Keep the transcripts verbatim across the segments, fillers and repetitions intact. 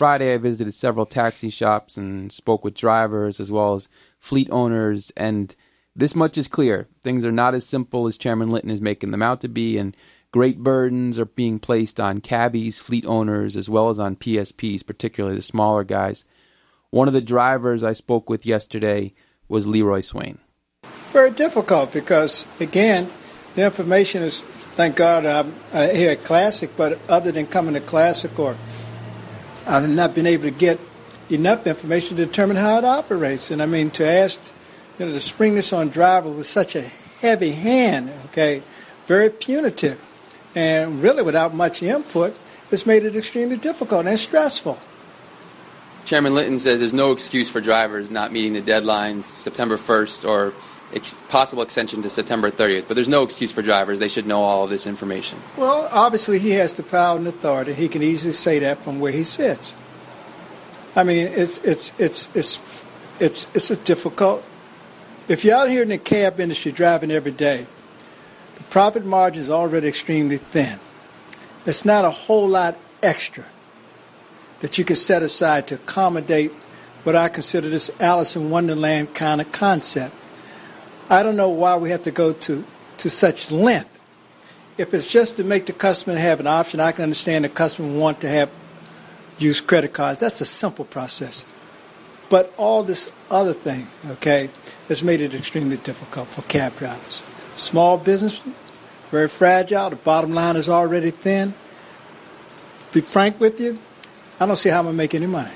Friday, I visited several taxi shops and spoke with drivers as well as fleet owners, and this much is clear. Things are not as simple as Chairman Litton is making them out to be, and great burdens are being placed on cabbies, fleet owners, as well as on P S Ps, particularly the smaller guys. One of the drivers I spoke with yesterday was Leroy Swain. Very difficult because, again, the information is, thank God, I'm here at Classic, but other than coming to Classic, or I've not been able to get enough information to determine how it operates. And I mean, to ask, you know, to spring this on drivers with such a heavy hand, okay, very punitive, and really without much input, it's made it extremely difficult and stressful. Chairman Litton says there's no excuse for drivers not meeting the deadlines September first or ex- possible extension to September thirtieth, but there's no excuse for drivers. They should know all of this information. Well, obviously he has the power and authority. He can easily say that from where he sits. I mean, it's it's it's it's it's it's a difficult. If you're out here in the cab industry driving every day, the profit margin is already extremely thin. It's not a whole lot extra that you can set aside to accommodate what I consider this Alice in Wonderland kind of concept. I don't know why we have to go to, to such length. If it's just to make the customer have an option, I can understand the customer want to have use credit cards. That's a simple process. But all this other thing, okay, has made it extremely difficult for cab drivers. Small business, very fragile. The bottom line is already thin. Be frank with you, I don't see how I'm going to make any money.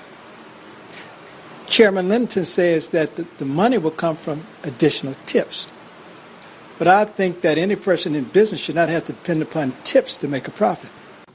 Chairman Linton says that the, the money will come from additional tips. But I think that any person in business should not have to depend upon tips to make a profit.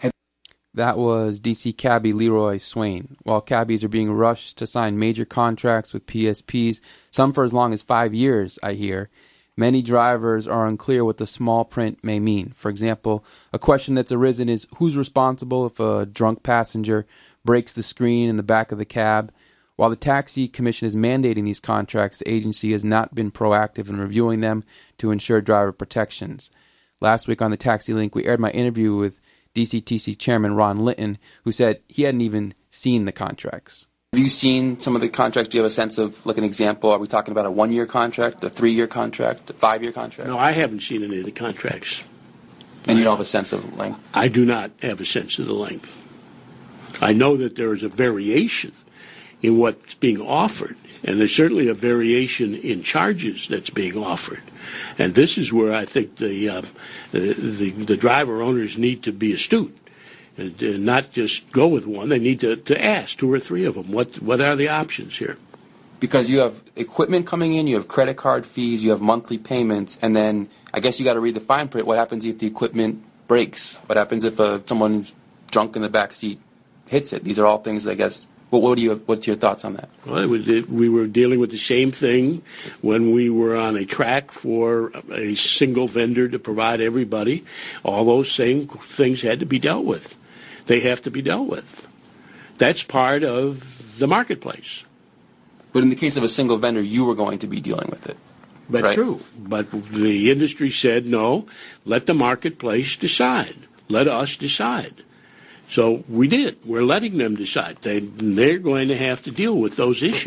That was D C cabbie Leroy Swain. While cabbies are being rushed to sign major contracts with P S Ps, some for as long as five years, I hear, many drivers are unclear what the small print may mean. For example, a question that's arisen is who's responsible if a drunk passenger breaks the screen in the back of the cab? While the Taxi Commission is mandating these contracts, the agency has not been proactive in reviewing them to ensure driver protections. Last week on the Taxi Link, we aired my interview with D C T C Chairman Ron Litton, who said he hadn't even seen the contracts. Have you seen some of the contracts? Do you have a sense of, like an example, are we talking about a one-year contract, a three-year contract, a five-year contract? No, I haven't seen any of the contracts. And you don't have a sense of length? I do not have a sense of the length. I know that there is a variation in what's being offered, and there's certainly a variation in charges that's being offered. And this is where I think the uh, the, the, the driver owners need to be astute and, and not just go with one. They need to, to ask two or three of them, what what are the options here? Because you have equipment coming in, you have credit card fees, you have monthly payments, and then I guess you got to read the fine print. What happens if the equipment breaks? What happens if uh, someone's drunk in the back seat hits it? These are all things, I guess. What, what do you? What's your thoughts on that? Well, we were dealing with the same thing when we were on a track for a single vendor to provide everybody. All those same things had to be dealt with. They have to be dealt with. That's part of the marketplace. But in the case of a single vendor, you were going to be dealing with it. That's right? True. But the industry said, no, let the marketplace decide. Let us decide. So we did. We're letting them decide. They, they're going to have to deal with those issues.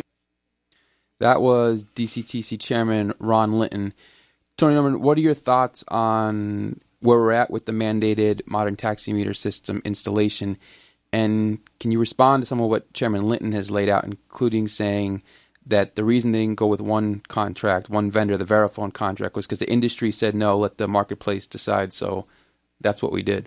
That was D C T C Chairman Ron Litton. Tony Norman, what are your thoughts on where we're at with the mandated modern taximeter system installation? And can you respond to some of what Chairman Litton has laid out, including saying that the reason they didn't go with one contract, one vendor, the Verifone contract, was because the industry said, no, let the marketplace decide. So that's what we did.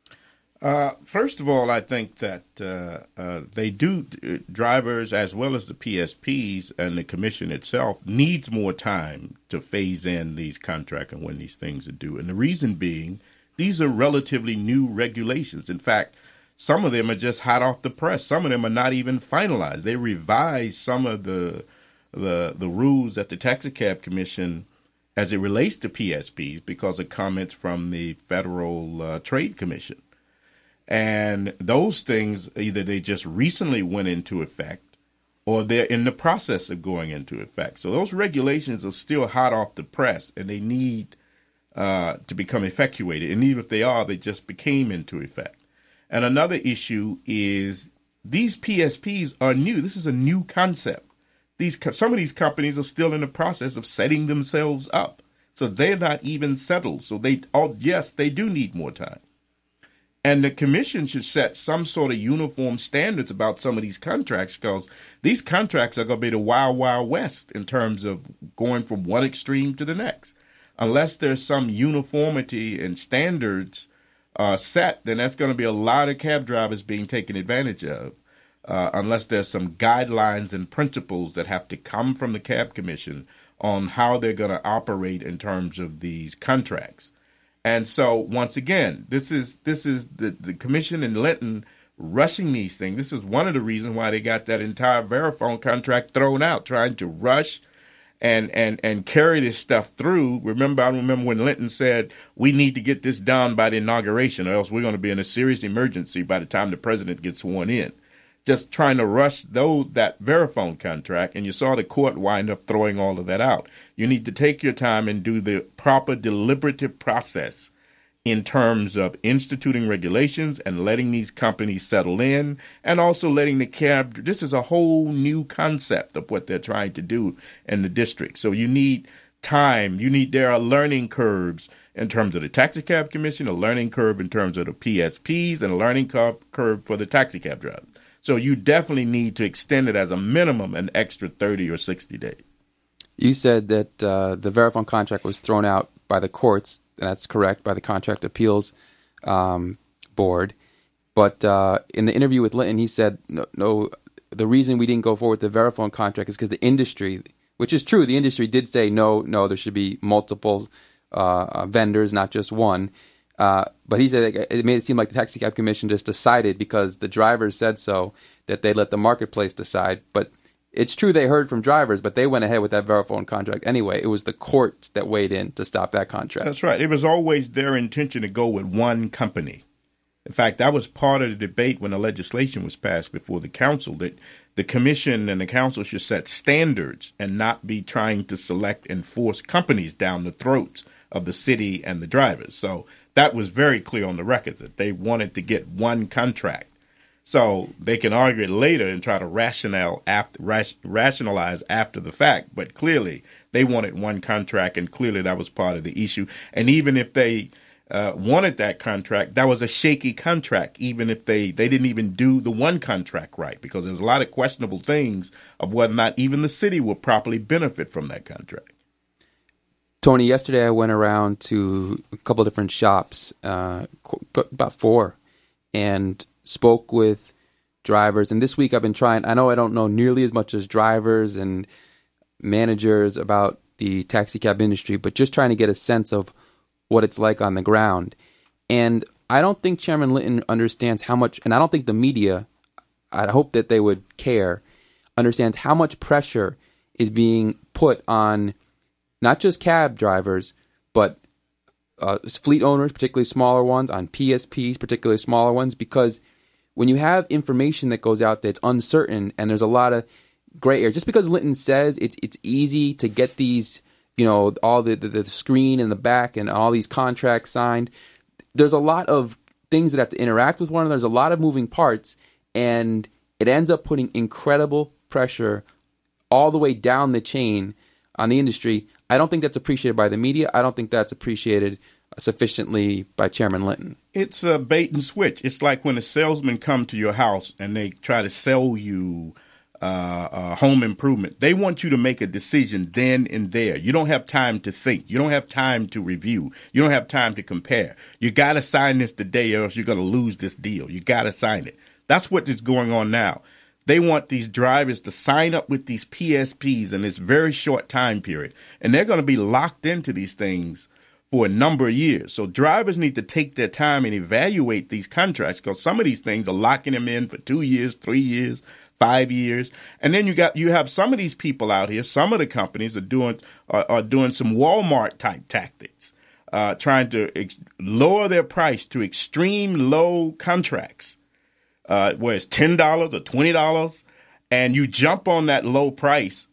Uh, first of all, I think that uh, uh, they do, uh, drivers as well as the P S Ps and the commission itself needs more time to phase in these contracts and when these things are due. And the reason being, these are relatively new regulations. In fact, some of them are just hot off the press. Some of them are not even finalized. They revised some of the the, the rules at the Taxicab Commission as it relates to P S Ps because of comments from the Federal uh, Trade Commission. And those things, either they just recently went into effect or they're in the process of going into effect. So those regulations are still hot off the press and they need uh, to become effectuated. And even if they are, they just became into effect. And another issue is these P S Ps are new. This is a new concept. These some of these companies are still in the process of setting themselves up, so they're not even settled. So they, oh yes, they do need more time. And the commission should set some sort of uniform standards about some of these contracts, because these contracts are going to be the wild, wild west in terms of going from one extreme to the next. Unless there's some uniformity and standards uh, set, then that's going to be a lot of cab drivers being taken advantage of. Uh, unless there's some guidelines and principles that have to come from the Cab Commission on how they're going to operate in terms of these contracts. And so, once again, this is this is the, the commission in Linton rushing these things. This is one of the reasons why they got that entire Verifone contract thrown out, trying to rush and and and carry this stuff through. Remember, I remember when Linton said, we need to get this done by the inauguration, or else we're going to be in a serious emergency by the time the president gets sworn in. Just trying to rush those, that Verifone contract, and you saw the court wind up throwing all of that out. You need to take your time and do the proper deliberative process in terms of instituting regulations and letting these companies settle in, and also letting the cab. This is a whole new concept of what they're trying to do in the district. So you need time. You need there are learning curves in terms of the Taxi Cab Commission, a learning curve in terms of the P S Ps, and a learning curve for the taxi cab drivers. So you definitely need to extend it as a minimum an extra thirty or sixty days. You said that uh, the Verifone contract was thrown out by the courts, and that's correct, by the Contract Appeals um, Board. But uh, in the interview with Linton, he said, no, no, the reason we didn't go forward with the Verifone contract is because the industry, which is true, the industry did say, no, no, there should be multiple uh, vendors, not just one. Uh, but he said it, it made it seem like the Taxi Cab Commission just decided because the drivers said so that they let the marketplace decide. But it's true they heard from drivers, but they went ahead with that Verifone contract anyway. It was the courts that weighed in to stop that contract. That's right. It was always their intention to go with one company. In fact, that was part of the debate when the legislation was passed before the council, that the commission and the council should set standards and not be trying to select and force companies down the throats of the city and the drivers. So that was very clear on the record that they wanted to get one contract. So they can argue it later and try to rationale after, rationalize after the fact. But clearly they wanted one contract, and clearly that was part of the issue. And even if they uh, wanted that contract, that was a shaky contract, even if they, they didn't even do the one contract right, because there's a lot of questionable things of whether or not even the city will properly benefit from that contract. Tony, yesterday I went around to a couple of different shops, uh, about four, and spoke with drivers. And this week I've been trying, I know I don't know nearly as much as drivers and managers about the taxi cab industry, but just trying to get a sense of what it's like on the ground. And I don't think Chairman Linton understands how much, and I don't think the media, I hope that they would care, understands how much pressure is being put on not just cab drivers, but uh, fleet owners, particularly smaller ones, on P S Ps, particularly smaller ones, because when you have information that goes out that's uncertain and there's a lot of gray area, just because Linton says it's it's easy to get these, you know, all the, the, the screen in the back and all these contracts signed, there's a lot of things that have to interact with one another. There's a lot of moving parts, and it ends up putting incredible pressure all the way down the chain on the industry. I don't think that's appreciated by the media. I don't think that's appreciated sufficiently by Chairman Linton. It's a bait and switch. It's like when a salesman comes to your house and they try to sell you uh, uh, home improvement. They want you to make a decision then and there. You don't have time to think. You don't have time to review. You don't have time to compare. You got to sign this today or else you're going to lose this deal. You got to sign it. That's what is going on now. They want these drivers to sign up with these P S Ps in this very short time period, and they're going to be locked into these things for a number of years. So drivers need to take their time and evaluate these contracts, because some of these things are locking them in for two years, three years, five years. And then you got you have some of these people out here, some of the companies are doing are, are doing some Walmart type tactics, uh, trying to ex- lower their price to extreme low contracts. Uh, where it's ten dollars or twenty dollars, and you jump on that low price,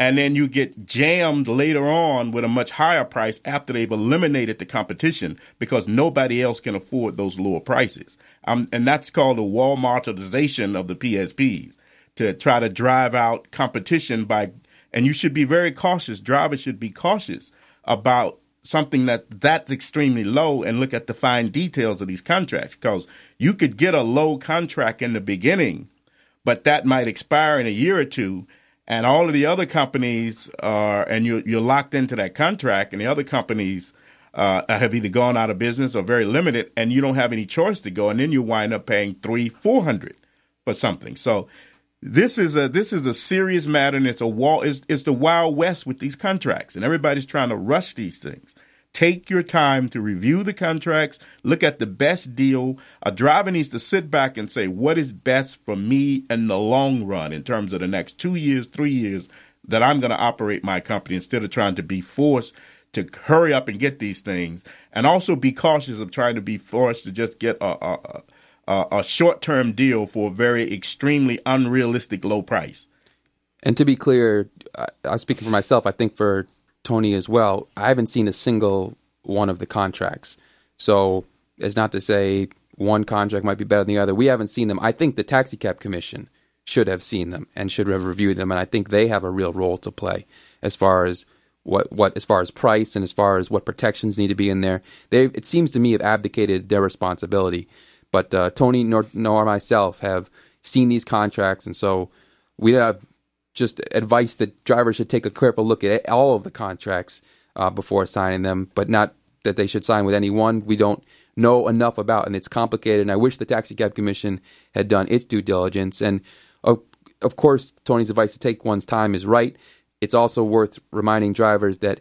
and then you get jammed later on with a much higher price after they've eliminated the competition because nobody else can afford those lower prices. Um, and that's called the Walmartization of the P S Ps, to try to drive out competition by, and you should be very cautious. Drivers should be cautious about something that that's extremely low and look at the fine details of these contracts, because you could get a low contract in the beginning, but that might expire in a year or two. And all of the other companies are, and you're, you're locked into that contract, and the other companies uh, have either gone out of business or very limited, and you don't have any choice to go, and then you wind up paying three, four hundred for something. So this is a this is a serious matter, and it's a wall. It's, it's the Wild West with these contracts, and everybody's trying to rush these things. Take your time to review the contracts, look at the best deal. A driver needs to sit back and say, what is best for me in the long run in terms of the next two years, three years that I'm going to operate my company, instead of trying to be forced to hurry up and get these things. And also be cautious of trying to be forced to just get a, a, a, a short-term deal for a very extremely unrealistic low price. And to be clear, I, I'm speaking for myself, I think for Tony as well, I haven't seen a single one of the contracts. So it's not to say one contract might be better than the other. We haven't seen them. I think the Taxi Cab Commission should have seen them and should have reviewed them. And I think they have a real role to play as far as what, what as far as price and as far as what protections need to be in there. They, it seems to me, have abdicated their responsibility. But uh, Tony nor, nor myself have seen these contracts. And so we have just advice that drivers should take a careful look at all of the contracts uh, before signing them, but not that they should sign with any one we don't know enough about, and it's complicated. And I wish the Taxi Cab Commission had done its due diligence. And of, of course, Tony's advice to take one's time is right. It's also worth reminding drivers that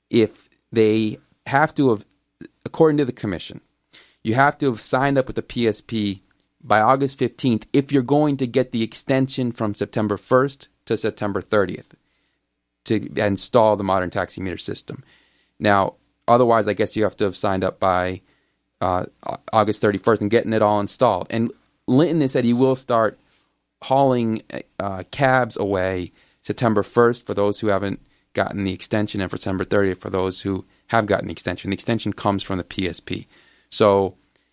if they have to have, according to the commission, you have to have signed up with the P S P by August fifteenth if you're going to get the extension from September first to September thirtieth to install the modern taximeter system. Now, otherwise, I guess you have to have signed up by uh, August thirty-first and getting it all installed. And Linton has said he will start hauling uh, cabs away September first for those who haven't gotten the extension, and for September thirtieth for those who have gotten the extension. The extension comes from the P S P. So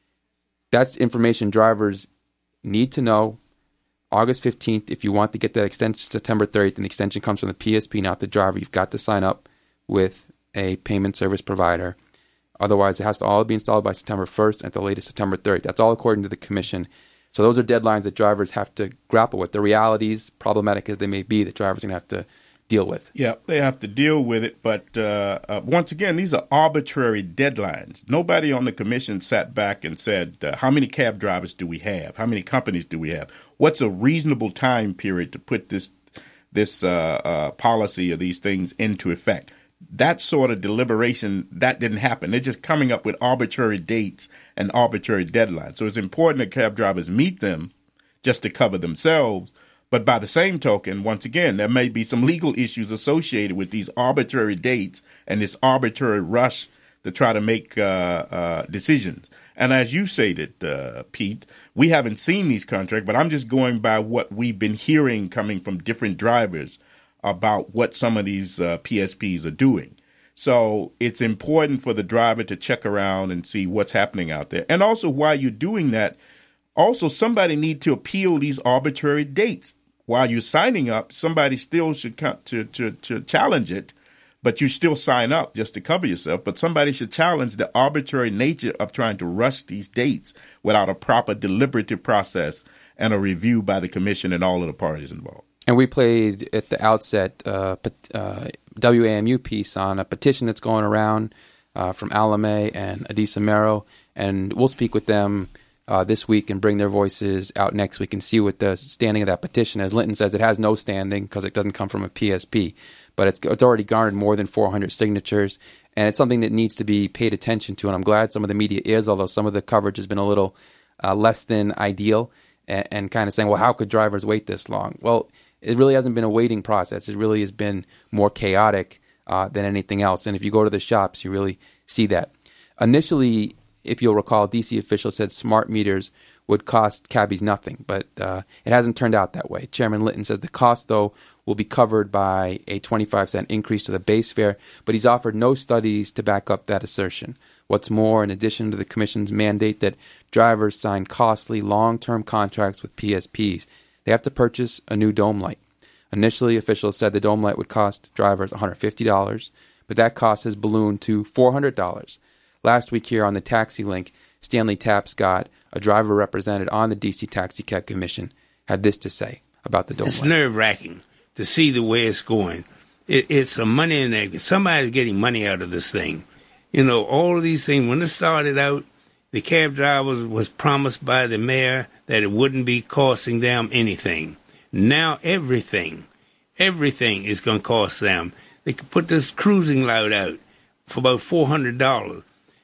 that's information drivers need to know. August fifteenth, if you want to get that extension, September thirtieth, and the extension comes from the P S P, not the driver, you've got to sign up with a payment service provider. Otherwise, it has to all be installed by September first and at the latest September thirtieth. That's all according to the commission. So those are deadlines that drivers have to grapple with. The realities, problematic as they may be, that drivers are going to have to deal with. Yeah, they have to deal with it. But uh, uh, once again, these are arbitrary deadlines. Nobody on the commission sat back and said, uh, how many cab drivers do we have? How many companies do we have? What's a reasonable time period to put this this uh, uh, policy or these things into effect? That sort of deliberation, that didn't happen. They're just coming up with arbitrary dates and arbitrary deadlines. So it's important that cab drivers meet them just to cover themselves. But by the same token, once again, there may be some legal issues associated with these arbitrary dates and this arbitrary rush to try to make uh, uh, decisions. And as you stated, uh, Pete, we haven't seen these contracts, but I'm just going by what we've been hearing coming from different drivers about what some of these uh, P S Ps are doing. So it's important for the driver to check around and see what's happening out there. And also, while you're doing that, also somebody need to appeal these arbitrary dates. While you're signing up, somebody still should come to, to, to challenge it, but you still sign up just to cover yourself. But somebody should challenge the arbitrary nature of trying to rush these dates without a proper deliberative process and a review by the commission and all of the parties involved. And we played at the outset uh, uh, W A M U piece on a petition that's going around uh, from Alame and Adisa Mero, and we'll speak with them Uh, this week and bring their voices out next week and see what the standing of that petition. As Linton says, it has no standing because it doesn't come from a P S P, but it's it's already garnered more than four hundred signatures, and it's something that needs to be paid attention to. And I'm glad some of the media is, although some of the coverage has been a little uh, less than ideal, and, and kind of saying, well, how could drivers wait this long? Well, it really hasn't been a waiting process. It really has been more chaotic uh, than anything else. And if you go to the shops, you really see that. Initially, if you'll recall, D C officials said smart meters would cost cabbies nothing, but uh, it hasn't turned out that way. Chairman Linton says the cost, though, will be covered by a twenty-five cent increase to the base fare, but he's offered no studies to back up that assertion. What's more, in addition to the Commission's mandate that drivers sign costly long-term contracts with P S Ps, they have to purchase a new dome light. Initially, officials said the dome light would cost drivers one hundred fifty dollars, but that cost has ballooned to four hundred dollars. Last week here on the Taxi Link, Stanley Tapscott, a driver represented on the D C Taxi Cab Commission, had this to say about the dome it's light. It's nerve-wracking to see the way it's going. It, it's a money in there. Somebody's getting money out of this thing. You know, all of these things, when it started out, the cab drivers was promised by the mayor that it wouldn't be costing them anything. Now everything, everything is going to cost them. They could put this cruising light out for about four hundred dollars.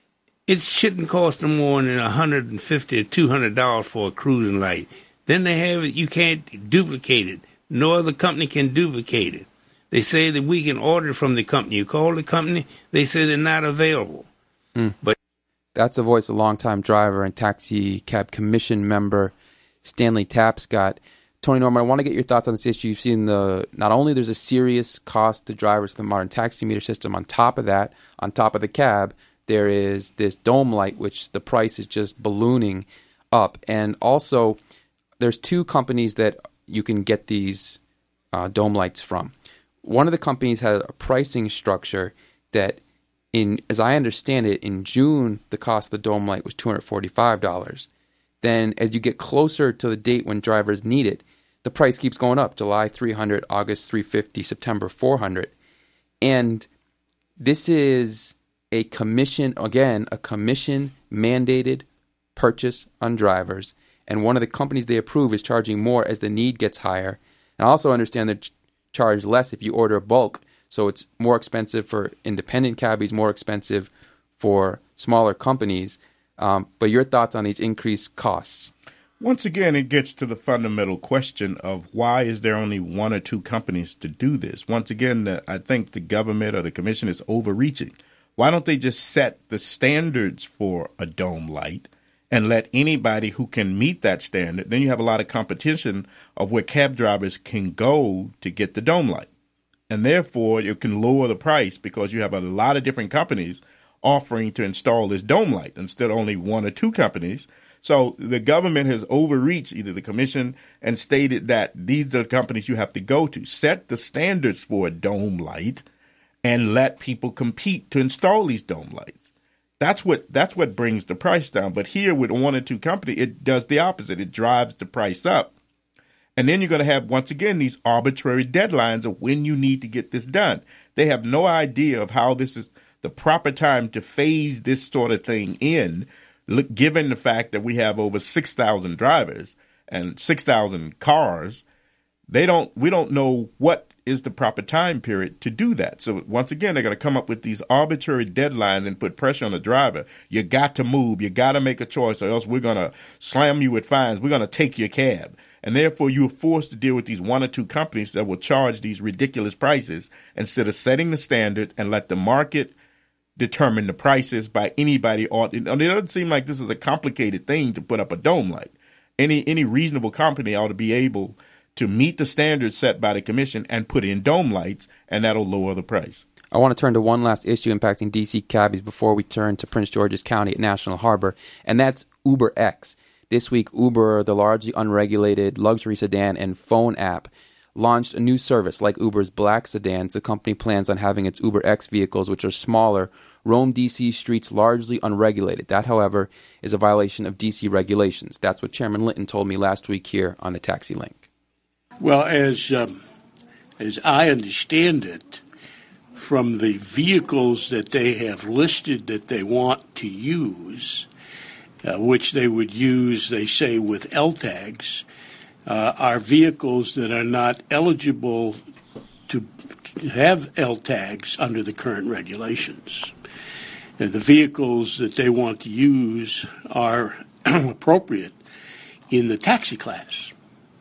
It shouldn't cost them more than one hundred fifty dollars or two hundred dollars for a cruising light. Then they have it, you can't duplicate it. No other company can duplicate it. They say that we can order from the company. You call the company, they say they're not available. Mm. But that's the voice of longtime driver and Taxi Cab Commission member Stanley Tapscott. Tony Norman, I want to get your thoughts on this issue. You've seen the not only there's a serious cost to drivers to the modern taximeter system. On top of that, on top of the cab, there is this dome light, which the price is just ballooning up. And also, there's two companies that you can get these uh, dome lights from. One of the companies has a pricing structure that, in as I understand it, in June, the cost of the dome light was two hundred forty-five dollars. Then as you get closer to the date when drivers need it, the price keeps going up. July three hundred dollars, August three hundred fifty dollars, September four hundred dollars. And this is a commission, again, a commission-mandated purchase on drivers. And one of the companies they approve is charging more as the need gets higher. And I also understand they ch- charge less if you order bulk. So it's more expensive for independent cabbies, more expensive for smaller companies. Um, but your thoughts on these increased costs? Once again, it gets to the fundamental question of why is there only one or two companies to do this? Once again, the, I think the government or the commission is overreaching. Why don't they just set the standards for a dome light and let anybody who can meet that standard? Then you have a lot of competition of where cab drivers can go to get the dome light. And therefore, you can lower the price because you have a lot of different companies offering to install this dome light instead of only one or two companies. So the government has overreached, either the commission, and stated that these are the companies you have to go to. Set the standards for a dome light and let people compete to install these dome lights. That's what that's what brings the price down. But here with one or two companies, it does the opposite. It drives the price up. And then you're going to have, once again, these arbitrary deadlines of when you need to get this done. They have no idea of how this is the proper time to phase this sort of thing in, look, given the fact that we have over six thousand drivers and six thousand cars. They don't. We don't know what is the proper time period to do that. So once again, they're going to come up with these arbitrary deadlines and put pressure on the driver. You got to move. You got to make a choice, or else we're going to slam you with fines. We're going to take your cab. And therefore, you're forced to deal with these one or two companies that will charge these ridiculous prices instead of setting the standards and let the market determine the prices by anybody. It doesn't seem like this is a complicated thing to put up a dome light. Any any reasonable company ought to be able to meet the standards set by the commission and put in dome lights, and that'll lower the price. I want to turn to one last issue impacting D C cabbies before we turn to Prince George's County at National Harbor, and that's UberX. This week, Uber, the largely unregulated luxury sedan and phone app, launched a new service like Uber's Black sedans. The company plans on having its UberX vehicles, which are smaller, roam D C streets largely unregulated. That, however, is a violation of D C regulations. That's what Chairman Linton told me last week here on the Taxi Link. Well, as um, as I understand it, from the vehicles that they have listed that they want to use, uh, which they would use, they say, with L tags, uh, are vehicles that are not eligible to have L tags under the current regulations. And the vehicles that they want to use are appropriate in the taxi class.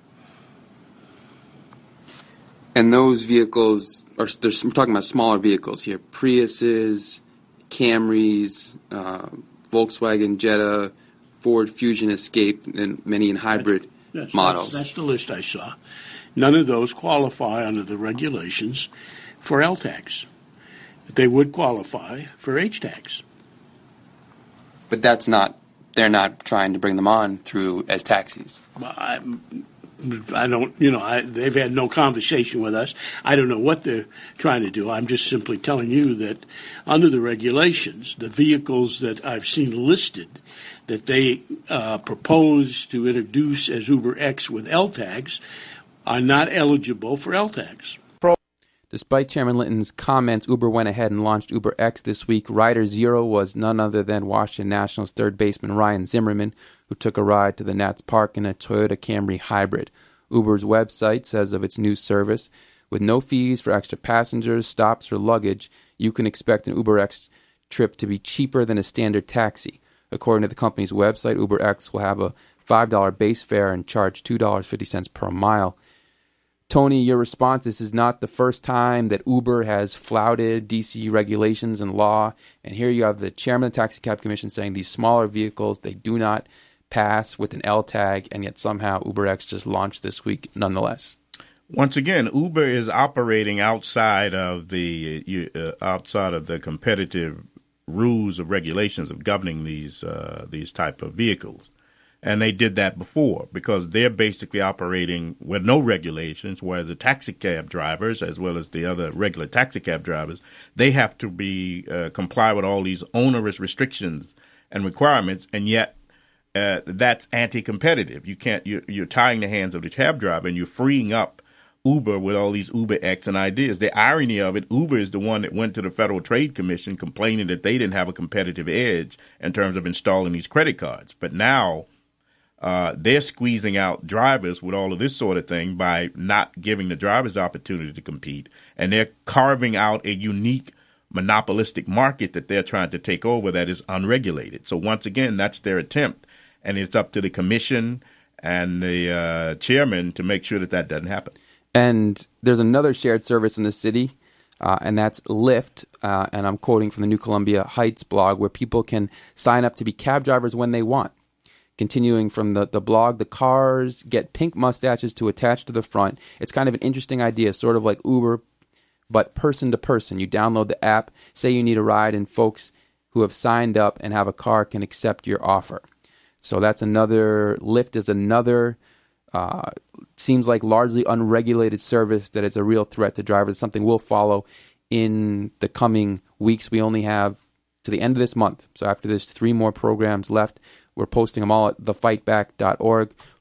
And those vehicles are, we're talking about smaller vehicles here, Priuses, Camrys, uh, Volkswagen Jetta, Ford Fusion Escape, and many in hybrid That's, models. That's, that's the list I saw. None of those qualify under the regulations for L tax. They would qualify for H tax. But that's not, they're not trying to bring them on through as taxis. I, I don't, you know, I, they've had no conversation with us. I don't know what they're trying to do. I'm just simply telling you that under the regulations, the vehicles that I've seen listed that they uh, propose to introduce as UberX with L tags are not eligible for L tags. Despite Chairman Linton's comments, Uber went ahead and launched UberX this week. Rider Zero was none other than Washington Nationals third baseman Ryan Zimmerman, who took a ride to the Nats Park in a Toyota Camry hybrid. Uber's website says of its new service, with no fees for extra passengers, stops, or luggage, you can expect an UberX trip to be cheaper than a standard taxi. According to the company's website, UberX will have a five dollars base fare and charge two dollars and fifty cents per mile. Tony, your response, this is not the first time that Uber has flouted D C regulations and law. And here you have the chairman of the Taxi Cab Commission saying these smaller vehicles, they do not pass with an L tag, and yet somehow UberX just launched this week nonetheless. Once again, Uber is operating outside of the uh, outside of the competitive rules of regulations of governing these uh, these type of vehicles. And they did that before because they're basically operating with no regulations, whereas the taxi cab drivers, as well as the other regular taxi cab drivers, they have to be uh, comply with all these onerous restrictions and requirements, and yet uh, that's anti-competitive. You can't. You're, you're tying the hands of the cab driver, and you're freeing up Uber with all these UberX and ideas. The irony of it, Uber is the one that went to the Federal Trade Commission complaining that they didn't have a competitive edge in terms of installing these credit cards, but now Uh, they're squeezing out drivers with all of this sort of thing by not giving the drivers the opportunity to compete. And they're carving out a unique monopolistic market that they're trying to take over that is unregulated. So once again, that's their attempt. And it's up to the commission and the uh, chairman to make sure that that doesn't happen. And there's another shared service in the city, uh, and that's Lyft. Uh, and I'm quoting from the New Columbia Heights blog, where people can sign up to be cab drivers when they want. Continuing from the, the blog, the cars get pink mustaches to attach to the front. It's kind of an interesting idea, sort of like Uber, but person to person. You download the app, say you need a ride, and folks who have signed up and have a car can accept your offer. So that's another, Lyft is another, uh, seems like largely unregulated service that is a real threat to drivers, something we'll follow in the coming weeks. We only have to the end of this month. So after there's three more programs left. We're posting them all at the fight back dot org